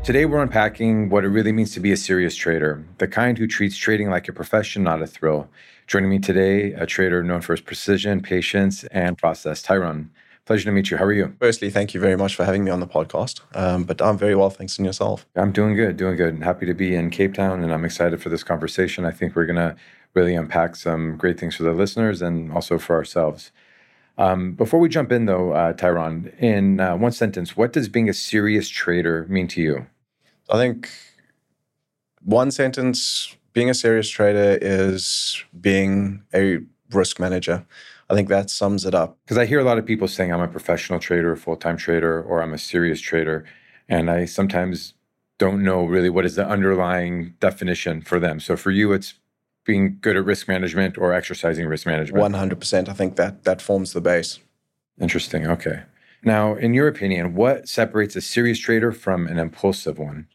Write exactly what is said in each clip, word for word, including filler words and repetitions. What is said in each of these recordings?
Today, we're unpacking what it really means to be a serious trader, the kind who treats trading like a profession, not a thrill. Joining me today, a trader known for his precision, patience, and process, Tyrone. Pleasure to meet you. How are you? Firstly, thank you very much for having me on the podcast. Um, but I'm very well, thanks, and yourself? I'm doing good, doing good. Happy to be in Cape Town, and I'm excited for this conversation. I think we're going to really unpack some great things for the listeners and also for ourselves. Um, before we jump in, though, uh, Tyrone, in uh, one sentence, what does being a serious trader mean to you? I think one sentence, being a serious trader is being a risk manager. I think that sums it up. Because I hear a lot of people saying I'm a professional trader, a full-time trader, or I'm a serious trader. And I sometimes don't know really what is the underlying definition for them. So for you, it's being good at risk management or exercising risk management. one hundred percent. I think that that forms the base. Interesting. Okay. Now, in your opinion, what separates a serious trader from an impulsive one?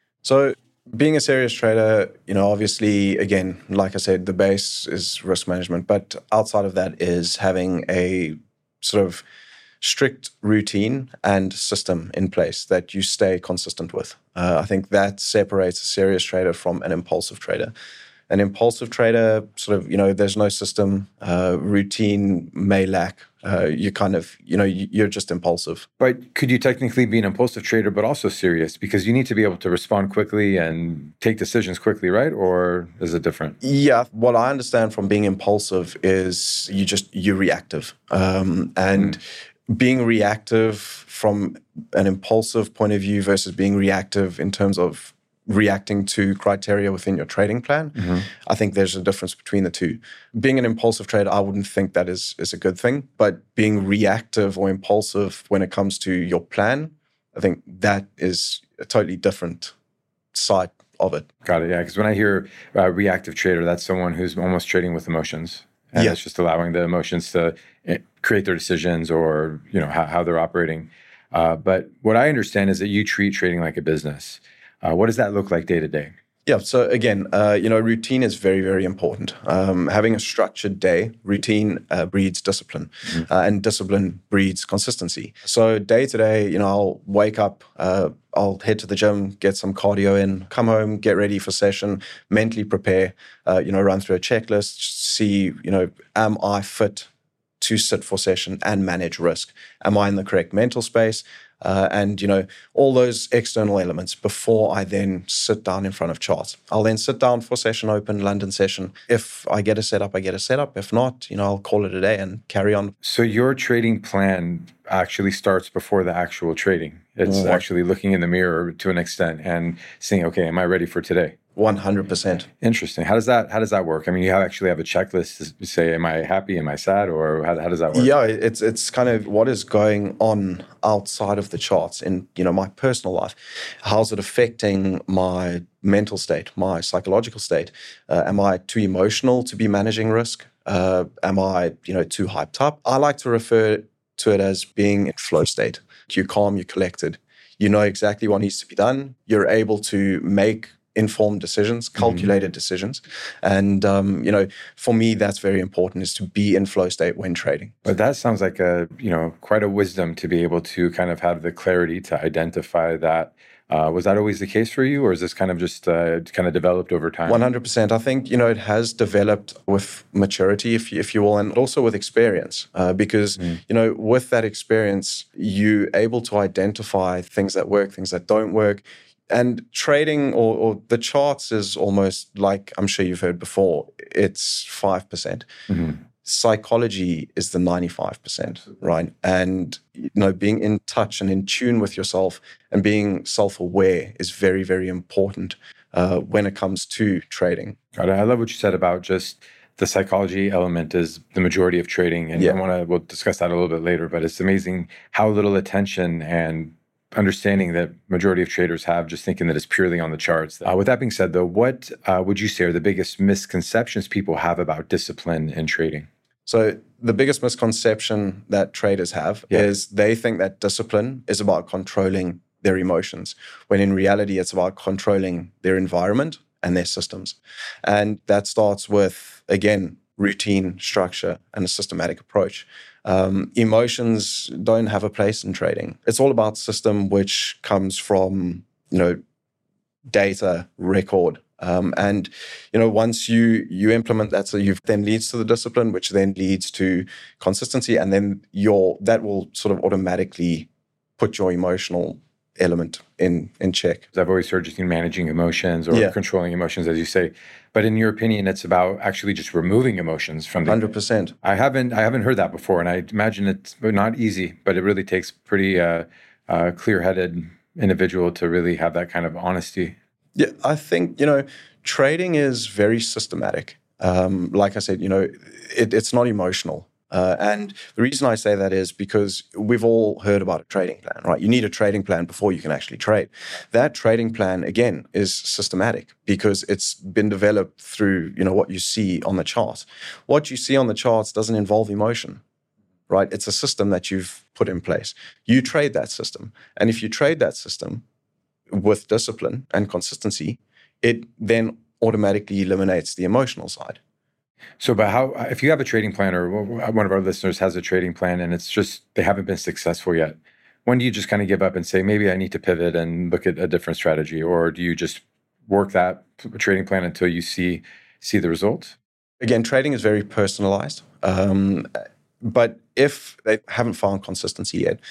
So being a serious trader, you know, obviously, again, like I said, the base is risk management. But outside of that is having a sort of strict routine and system in place that you stay consistent with. Uh, I think that separates a serious trader from an impulsive trader. An impulsive trader, sort of, you know, there's no system, uh, routine may lack. Uh, you kind of, you know, you're just impulsive. But could you technically be an impulsive trader, but also serious? Because you need to be able to respond quickly and take decisions quickly, right? Or is it different? Yeah, what I understand from being impulsive is you just, you're reactive. Um, and mm. being reactive from an impulsive point of view versus being reactive in terms of reacting to criteria within your trading plan, mm-hmm. I think there's a difference between the two. Being an impulsive trader, I wouldn't think that is, is a good thing, but being reactive or impulsive when it comes to your plan, I think that is a totally different side of it. Got it, yeah, because when I hear uh, reactive trader, that's someone who's almost trading with emotions. And yeah. It's just allowing the emotions to create their decisions or, you know, how, how they're operating. Uh, but what I understand is that you treat trading like a business. Uh, what does that look like day to day? Yeah, so again, uh, you know, routine is very, very important. Um, having a structured day, routine uh, breeds discipline, mm-hmm. uh, and discipline breeds consistency. So day to day, you know, I'll wake up, uh, I'll head to the gym, get some cardio in, come home, get ready for session, mentally prepare, uh, you know, run through a checklist, see, you know, am I fit to sit for session and manage risk? Am I in the correct mental space? Uh, and, you know, all those external elements before I then sit down in front of charts. I'll then sit down for session open, London session. If I get a setup, I get a setup. If not, you know, I'll call it a day and carry on. So your trading plan actually starts before the actual trading. It's mm-hmm. actually looking in the mirror to an extent and saying, okay, am I ready for today? one hundred percent. Interesting. How does that how does that work? I mean, you have actually have a checklist to say, am I happy? Am I sad? Or how, how does that work? Yeah, it's it's kind of what is going on outside of the charts in, you know, my personal life. How's it affecting my mental state, my psychological state? Uh, am I too emotional to be managing risk? Uh, am I, you know, too hyped up? I like to refer to it as being in flow state. You're calm, you're collected. You know exactly what needs to be done. You're able to make informed decisions, calculated mm-hmm. decisions. And, um, you know, for me, that's very important, is to be in flow state when trading. But that sounds like a, you know, quite a wisdom to be able to kind of have the clarity to identify that. Uh, was that always the case for you, or is this kind of just uh, kind of developed over time? one hundred percent. I think, you know, it has developed with maturity, if you, if you will, and also with experience. Uh, because, mm. you know, with that experience, you're able to identify things that work, things that don't work. And trading or, or the charts is almost like, I'm sure you've heard before, it's five percent. Mm-hmm. Psychology is the ninety-five percent, right? And, you know, being in touch and in tune with yourself and being self-aware is very, very important uh, when it comes to trading. Got it. I love what you said about just the psychology element is the majority of trading. And yeah. I want to, we'll discuss that a little bit later, but it's amazing how little attention and understanding that majority of traders have, just thinking that it's purely on the charts. Uh, with that being said, though, what uh, would you say are the biggest misconceptions people have about discipline in trading? So the biggest misconception that traders have yeah. is they think that discipline is about controlling their emotions, when in reality, it's about controlling their environment and their systems. And that starts with, again, routine, structure, and a systematic approach. Um, emotions don't have a place in trading. It's all about system, which comes from you know, data record. Um, and, you know, once you you implement that, so you then leads to the discipline, which then leads to consistency. And then your that will sort of automatically put your emotional element in in check. I've always heard just in managing emotions or Yeah. controlling emotions, as you say. But in your opinion, it's about actually just removing emotions from the one hundred percent. I haven't I haven't heard that before, and I imagine it's not easy, but it really takes pretty uh, uh, clear-headed individual to really have that kind of honesty. Yeah, I think, you know, trading is very systematic. Um, like I said, you know, it, it's not emotional. Uh, and the reason I say that is because we've all heard about a trading plan, right? You need a trading plan before you can actually trade. That trading plan, again, is systematic because it's been developed through, you know, what you see on the charts. What you see on the charts doesn't involve emotion, right? It's a system that you've put in place. You trade that system. And if you trade that system with discipline and consistency, it then automatically eliminates the emotional side. So, but how, if you have a trading plan or one of our listeners has a trading plan and it's just, they haven't been successful yet, when do you just kind of give up and say, maybe I need to pivot and look at a different strategy? Or do you just work that trading plan until you see, see the results? Again, trading is very personalized. Um, but if they haven't found consistency yet,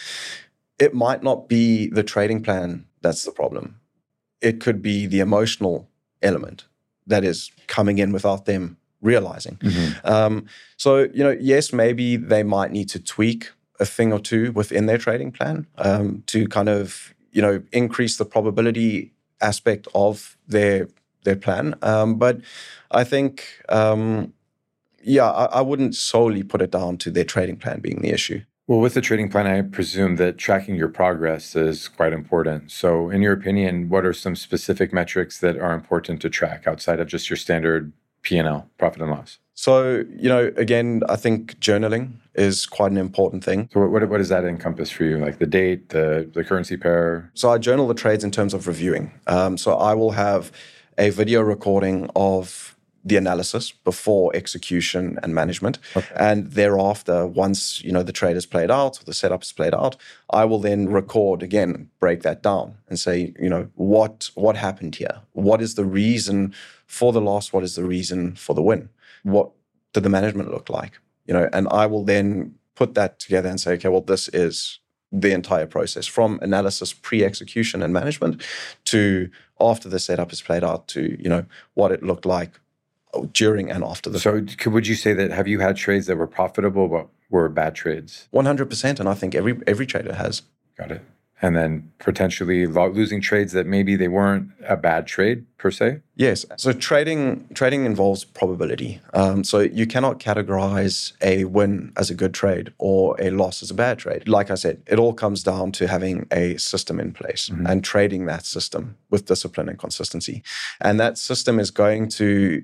it might not be the trading plan that's the problem. It could be the emotional element that is coming in without them realizing. Mm-hmm. Um, so, you know, yes, maybe they might need to tweak a thing or two within their trading plan um, to kind of, you know, increase the probability aspect of their their plan. Um, but I think, um, yeah, I, I wouldn't solely put it down to their trading plan being the issue. Well, with the trading plan, I presume that tracking your progress is quite important. So in your opinion, what are some specific metrics that are important to track outside of just your standard P and L, profit and loss? So, you know, again, I think journaling is quite an important thing. So what, what does that encompass for you? Like the date, the, the currency pair? So I journal the trades in terms of reviewing. Um, so I will have a video recording of the analysis before execution and management. Okay. And thereafter, once, you know, the trade is played out, or the setup is played out, I will then record again, break that down and say, you know, what what happened here? What is the reason for the loss? What is the reason for the win? What did the management look like? You know, and I will then put that together and say, okay, well, this is the entire process from analysis, pre-execution and management to after the setup is played out to, you know, what it looked like during and after the. So could, would you say that, have you had trades that were profitable but were bad trades? one hundred percent. And I think every every trader has. Got it. And then potentially losing trades that maybe they weren't a bad trade per se? Yes. So trading trading involves probability. Um, so you cannot categorize a win as a good trade or a loss as a bad trade. Like I said, it all comes down to having a system in place mm-hmm. and trading that system with discipline and consistency. And that system is going to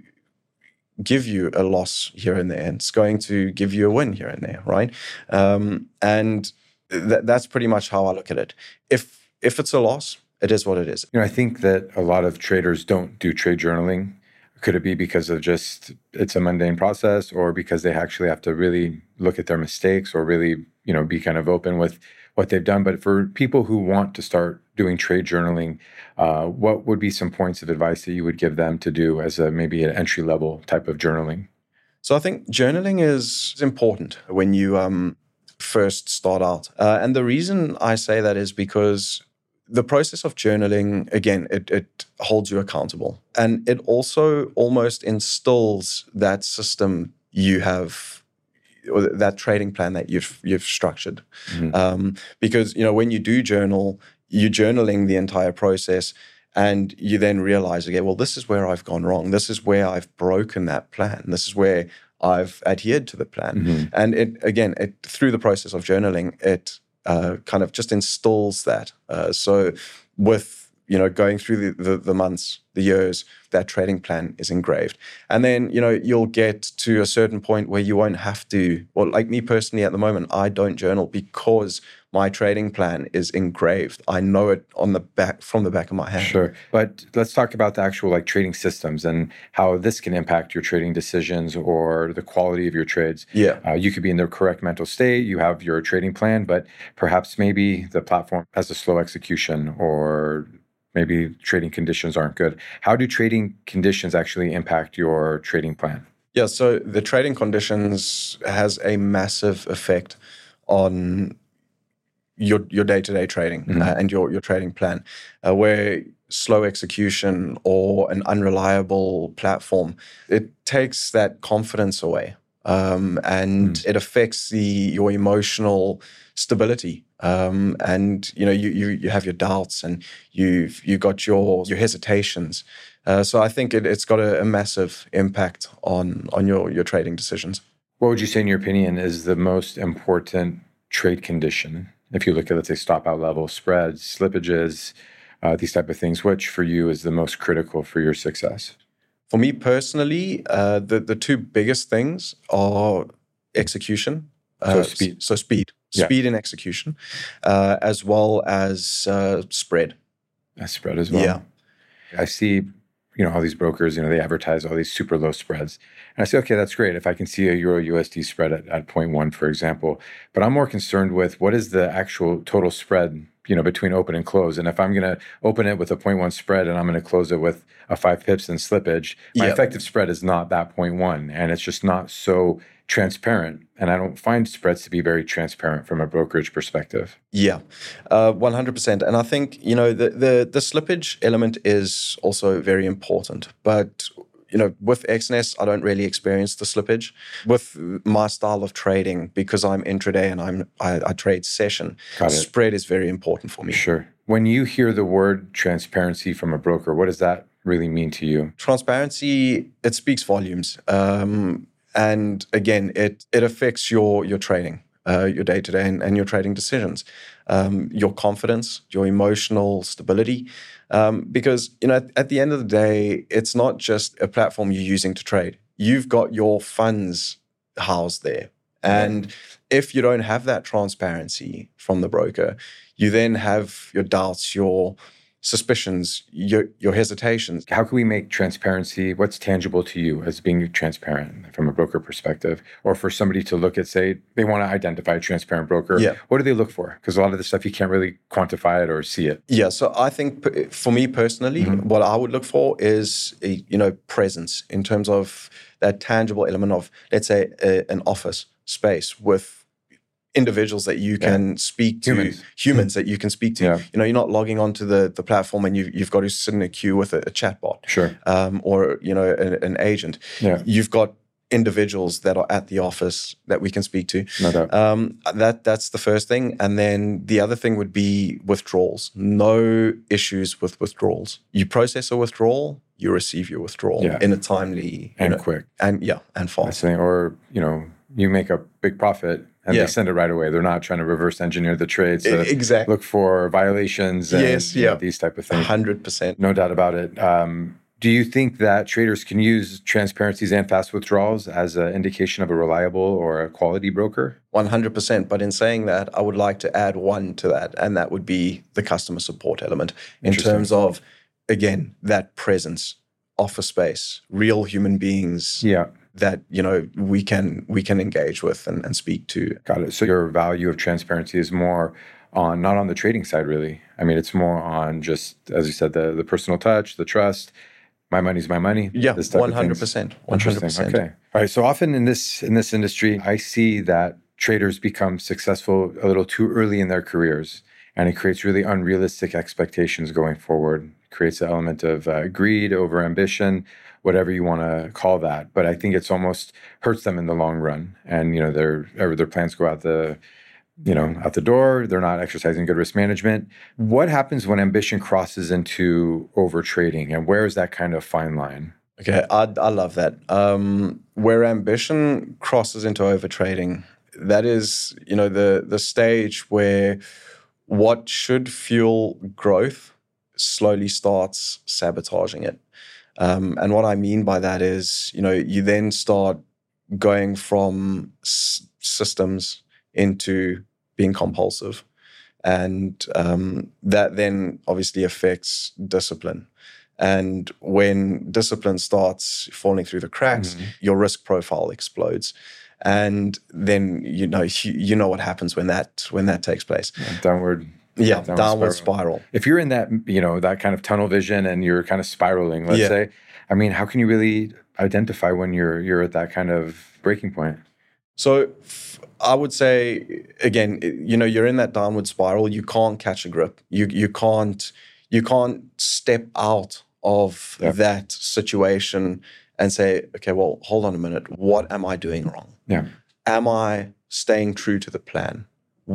give you a loss here and there. And it's going to give you a win here and there, right? Um, and th- that's pretty much how I look at it. If if it's a loss, it is what it is. You know, I think that a lot of traders don't do trade journaling. Could it be because of just it's a mundane process, or because they actually have to really look at their mistakes, or really, you know, be kind of open with what they've done? But for people who want to start doing trade journaling, uh, what would be some points of advice that you would give them to do as a maybe an entry level type of journaling? So I think journaling is important when you um, first start out. Uh, and the reason I say that is because the process of journaling, again, it, it holds you accountable. And it also almost instills that system you have, or that trading plan that you've you've structured. Mm-hmm. Um, because, you know, when you do journal, you're journaling the entire process, and you then realize, okay, well, this is where I've gone wrong. This is where I've broken that plan. This is where I've adhered to the plan. Mm-hmm. And it again, it through the process of journaling, it uh, kind of just installs that. Uh, so with, you know, going through the, the, the months, the years, that trading plan is engraved. And then, you know, you'll get to a certain point where you won't have to, well, like me personally at the moment, I don't journal because my trading plan is engraved. I know it on the back, from the back of my hand. Sure. But let's talk about the actual like trading systems and how this can impact your trading decisions or the quality of your trades. Yeah. Uh, you could be in the correct mental state. You have your trading plan, but perhaps maybe the platform has a slow execution, or maybe trading conditions aren't good. How do trading conditions actually impact your trading plan? Yeah, so the trading conditions has a massive effect on your your day-to-day trading mm-hmm. uh, and your your trading plan, uh, where slow execution or an unreliable platform, it takes that confidence away, um, and mm. it affects the your emotional stability. Um, and you know you, you you have your doubts and you've you got your your hesitations. Uh, so I think it, it's got a, a massive impact on on your your trading decisions. What would you say, in your opinion, is the most important trade condition? If you look at, let's say, stop out level, spreads, slippages, uh, these type of things, which for you is the most critical for your success? For me personally, uh, the, the two biggest things are execution. So uh, speed. So speed. Speed yeah. and execution, uh, as well as uh, spread. A spread as well. Yeah. I see, you know, all these brokers, you know, they advertise all these super low spreads. And I say, okay, that's great if I can see a Euro U S D spread at, at zero point one, for example. But I'm more concerned with what is the actual total spread, you know, between open and close. And if I'm going to open it with a zero point one spread and I'm going to close it with a five pips and slippage, my yep. effective spread is not that zero point one. And it's just not so transparent. And I don't find spreads to be very transparent from a brokerage perspective. Yeah, uh, one hundred percent. And I think, you know, the, the, the slippage element is also very important. But, you know, with X N S, I don't really experience the slippage. With my style of trading, because I'm intraday and I'm I, I trade session, spread is very important for me. Sure. When you hear the word transparency from a broker, what does that really mean to you? Transparency, it speaks volumes. Um, And again, it it affects your your trading, uh, your day to day, and, and your trading decisions, um, your confidence, your emotional stability. Um, because you know, at, at the end of the day, it's not just a platform you're using to trade. You've got your funds housed there, and if you don't have that transparency from the broker, you then have your doubts, your suspicions, your your hesitations. How can we make transparency, what's tangible to you as being transparent from a broker perspective? Or for somebody to look at, say, they want to identify a transparent broker, yeah. what do they look for? Because a lot of the stuff, you can't really quantify it or see it. Yeah, so I think for me personally, mm-hmm. what I would look for is, a, you know, presence in terms of that tangible element of, let's say, a, an office space with individuals that you can yeah. speak to, humans, humans that you can speak to. Yeah. You know, you're not logging onto the, the platform and you, you've got to sit in a queue with a, a chatbot, sure, um, or you know, a, an agent. Yeah. You've got individuals that are at the office that we can speak to. No doubt. Um, that that's the first thing, and then the other thing would be withdrawals. No issues with withdrawals. You process a withdrawal, you receive your withdrawal yeah. in a timely and know, quick, and yeah, and fast. Or you know, you make a big profit. And yeah. they send it right away. They're not trying to reverse engineer the trades. So exactly. Look for violations and yes, yeah. you know, these type of things. one hundred percent. No doubt about it. Um, do you think that traders can use transparencies and fast withdrawals as an indication of a reliable or a quality broker? one hundred percent. But in saying that, I would like to add one to that, and that would be the customer support element in terms of, again, that presence, office space, real human beings. Yeah. That, you know, we can we can engage with and, and speak to. Got it. So your value of transparency is more on, not on the trading side, really. I mean, it's more on just, as you said, the the personal touch, the trust. My money's my money. Yeah, one hundred percent. one hundred percent. Okay. All right. So often in this in this industry, I see that traders become successful a little too early in their careers, and it creates really unrealistic expectations going forward. It creates an element of uh, greed, over ambition, whatever you want to call that. But I think it's almost hurts them in the long run. And, you know, their their plans go out the, you know, out the door. They're not exercising good risk management. What happens when ambition crosses into over trading? And where is that kind of fine line? Okay, I, I love that. Um, where ambition crosses into over trading, that is, you know, the the stage where what should fuel growth slowly starts sabotaging it. Um, and what I mean by that is, you know, you then start going from s- systems into being compulsive. And um, that then obviously affects discipline. And when discipline starts falling through the cracks, mm-hmm. your risk profile explodes. And then, you know, you, you know what happens when that when that takes place. Yeah, downward Yeah, downward, downward spiral. spiral. If you're in that, you know, that kind of tunnel vision and you're kind of spiraling, let's yeah. say, I mean, how can you really identify when you're you're at that kind of breaking point? So I would say, again, you know, you're in that downward spiral. You can't catch a grip. You you can't you can't step out of yep. that situation and say, okay, well, hold on a minute. What am I doing wrong? Yeah. Am I staying true to the plan?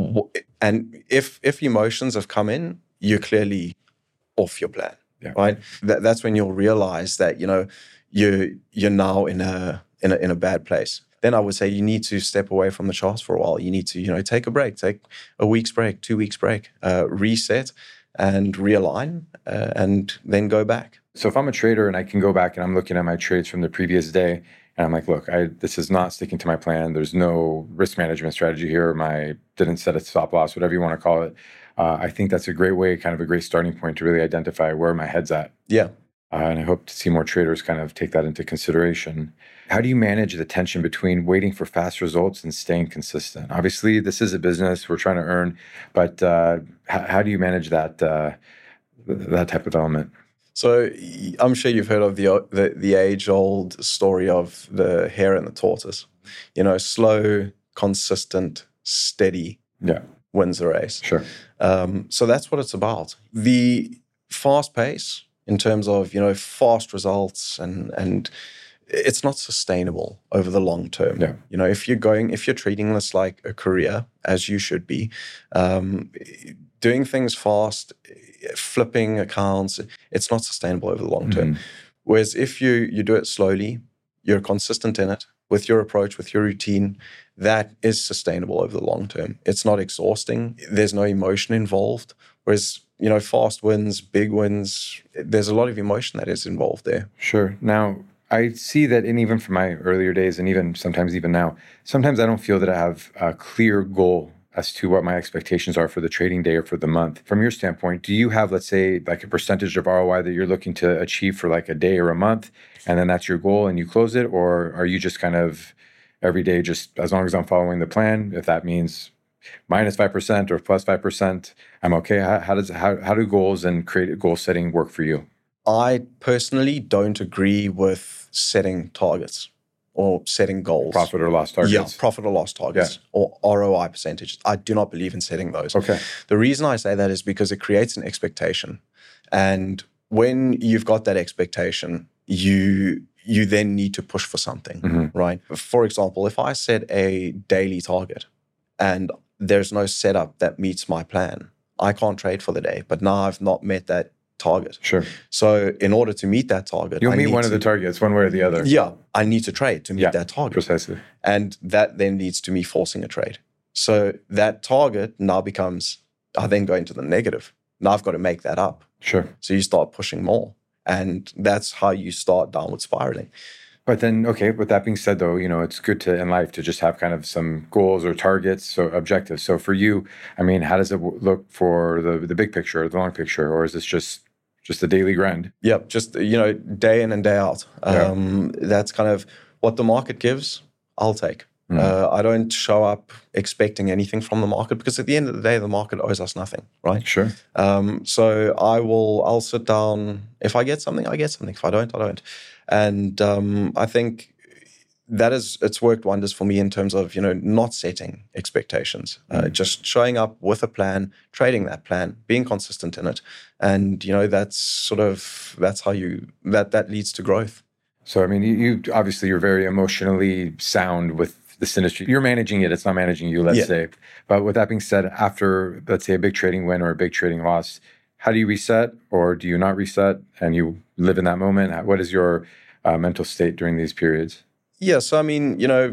And if if emotions have come in, you're clearly off your plan, yeah. right? That, that's when you'll realize that, you know, you're you're now in a in a in a bad place. Then I would say you need to step away from the charts for a while. You need to, you know, take a break, take a week's break, two weeks break, uh, reset and realign, uh, and then go back. So if I'm a trader and I can go back and I'm looking at my trades from the previous day, and I'm like, look, I, this is not sticking to my plan. There's no risk management strategy here. My didn't set a stop loss, whatever you want to call it. Uh, I think that's a great way, kind of a great starting point to really identify where my head's at. Yeah. Uh, and I hope to see more traders kind of take that into consideration. How do you manage the tension between waiting for fast results and staying consistent? Obviously, this is a business we're trying to earn, but uh, how, how do you manage that uh, that type of element? So I'm sure you've heard of the, the the age-old story of the hare and the tortoise. You know, slow, consistent, steady yeah. wins the race. Sure. Um, so that's what it's about. The fast pace in terms of, you know, fast results and and it's not sustainable over the long term. Yeah. You know, if you're going, if you're treating this like a career, as you should be, um, doing things fast, flipping accounts, it's not sustainable over the long term. Mm-hmm. Whereas if you you do it slowly, you're consistent in it with your approach, with your routine, that is sustainable over the long term. It's not exhausting. There's no emotion involved. Whereas, you know, fast wins, big wins, there's a lot of emotion that is involved there. Sure. Now, I see that, and even from my earlier days, and even sometimes even now, sometimes I don't feel that I have a clear goal as to what my expectations are for the trading day or for the month. From your standpoint, do you have, let's say, like a percentage of R O I that you're looking to achieve for like a day or a month, and then that's your goal and you close it? Or are you just kind of every day, just as long as I'm following the plan, if that means minus five percent or plus five percent, I'm okay? How, how does how, how do goals and create goal setting work for you? I personally don't agree with setting targets or setting goals. Profit or loss targets? Yeah, profit or loss targets yeah. or R O I percentages. I do not believe in setting those. Okay. The reason I say that is because it creates an expectation. And when you've got that expectation, you you then need to push for something, mm-hmm. right? For example, if I set a daily target and there's no setup that meets my plan, I can't trade for the day. But now I've not met that target. Sure. So in order to meet that target, you'll I meet one to, of the targets, one way or the other. Yeah, I need to trade to meet yeah, that target. Precisely. And that then leads to me forcing a trade. So that target now becomes, I then go into the negative. Now I've got to make that up. Sure. So you start pushing more. And that's how you start downward spiraling. But then, okay, with that being said, though, you know, it's good to, in life, to just have kind of some goals or targets, so objectives. So for you, I mean, how does it look for the the big picture, the long picture, or is this just just a daily grind? Yep, just, you know, day in and day out. Um, yeah. That's kind of what the market gives, I'll take. Mm. Uh, I don't show up expecting anything from the market because at the end of the day, the market owes us nothing, right? Sure. Um, so I will, I'll sit down. If I get something, I get something. If I don't, I don't. And um, I think that is, it's worked wonders for me in terms of, you know, not setting expectations, mm. uh, just showing up with a plan, trading that plan, being consistent in it. And, you know, that's sort of, that's how you, that, that leads to growth. So, I mean, you, you obviously, you're very emotionally sound with this industry. You're managing it. It's not managing you, let's yeah. say. But with that being said, after, let's say, a big trading win or a big trading loss, how do you reset, or do you not reset and you live in that moment? What is your uh, mental state during these periods? Yeah. So, I mean, you know,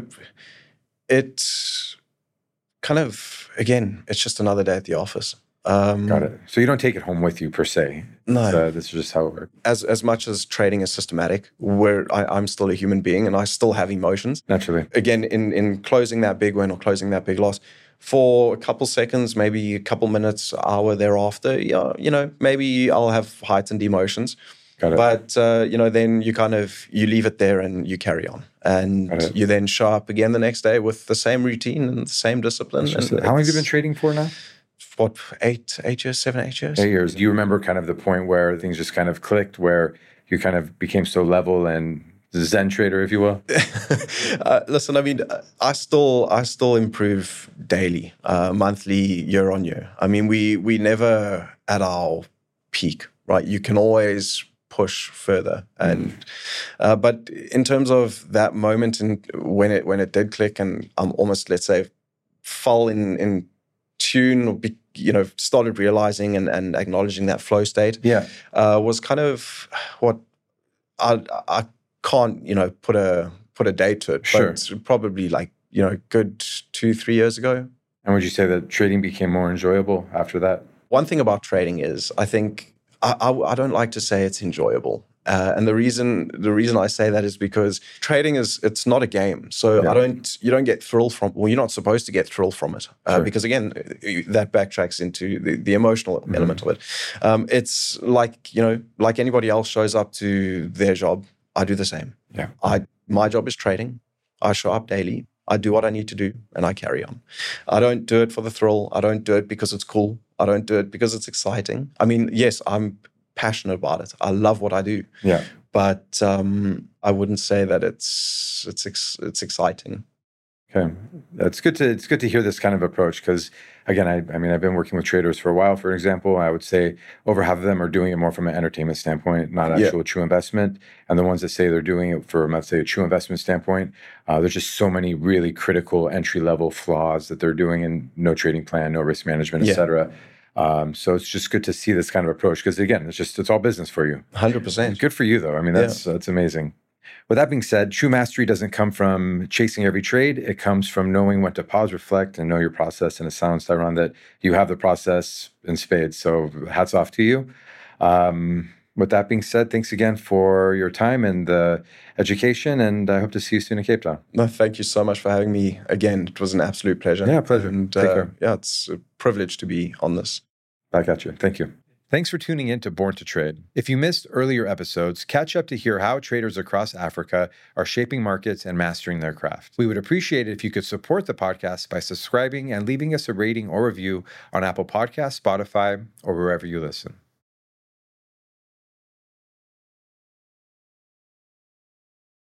it's kind of, again, it's just another day at the office. Um, Got it. So you don't take it home with you per se. No. Uh, this is just how it works. As as much as trading is systematic, where I, I'm still a human being and I still have emotions. Naturally. Again, in, in closing that big win or closing that big loss, for a couple seconds, maybe a couple minutes, hour thereafter, yeah, you know, maybe I'll have heightened emotions. Got it. But, uh, you know, then you kind of, you leave it there and you carry on. And you then show up again the next day with the same routine and the same discipline. And how long have you been trading for now? what, eight, eight years, seven, eight years? Eight years. Do you remember kind of the point where things just kind of clicked, where you kind of became so level and Zen trader, if you will? uh, listen, I mean, I still, I still improve daily, uh, monthly, year on year. I mean, we we never at our peak, right? You can always push further, and mm. uh, but in terms of that moment and when it when it did click, and I'm almost, let's say, fall in in tune, or be, you know, started realizing and, and acknowledging that flow state. Yeah, uh, was kind of what I I. can't, you know, put a put a date to it, but sure. It's probably like, you know, good two, three years ago. And would you say that trading became more enjoyable after that? One thing about trading is, I think, I, I, I don't like to say it's enjoyable. Uh, and the reason the reason I say that is because trading is, it's not a game. So yeah. I don't, you don't get thrill from, well, you're not supposed to get thrill from it. Uh, sure. Because again, that backtracks into the, the emotional mm-hmm. element of it. Um, it's like, you know, like anybody else shows up to their job, I do the same. Yeah. I my job is trading. I show up daily. I do what I need to do, and I carry on. I don't do it for the thrill. I don't do it because it's cool. I don't do it because it's exciting. I mean, yes, I'm passionate about it. I love what I do. Yeah. But um, I wouldn't say that it's it's ex- it's exciting. Okay, it's good to it's good to hear this kind of approach, because again, I, I mean, I've been working with traders for a while. For example, I would say over half of them are doing it more from an entertainment standpoint, not actual yeah. true investment. And the ones that say they're doing it from, let's say, a true investment standpoint, uh, there's just so many really critical entry level flaws that they're doing in no trading plan, no risk management, et yeah. cetera. Um, so it's just good to see this kind of approach, because again, it's just it's all business for you. one hundred percent. Good for you, though. I mean, that's yeah. that's amazing. With that being said, true mastery doesn't come from chasing every trade. It comes from knowing when to pause, reflect, and know your process. And it sounds, Tyrone, that you have the process in spades. So hats off to you. Um, with that being said, thanks again for your time and the education. And I hope to see you soon in Cape Town. No, thank you so much for having me again. It was an absolute pleasure. Yeah, pleasure. And Take uh, care. Yeah, it's a privilege to be on this. Back at you. Thank you. Thanks for tuning in to Born to Trade. If you missed earlier episodes, catch up to hear how traders across Africa are shaping markets and mastering their craft. We would appreciate it if you could support the podcast by subscribing and leaving us a rating or review on Apple Podcasts, Spotify, or wherever you listen.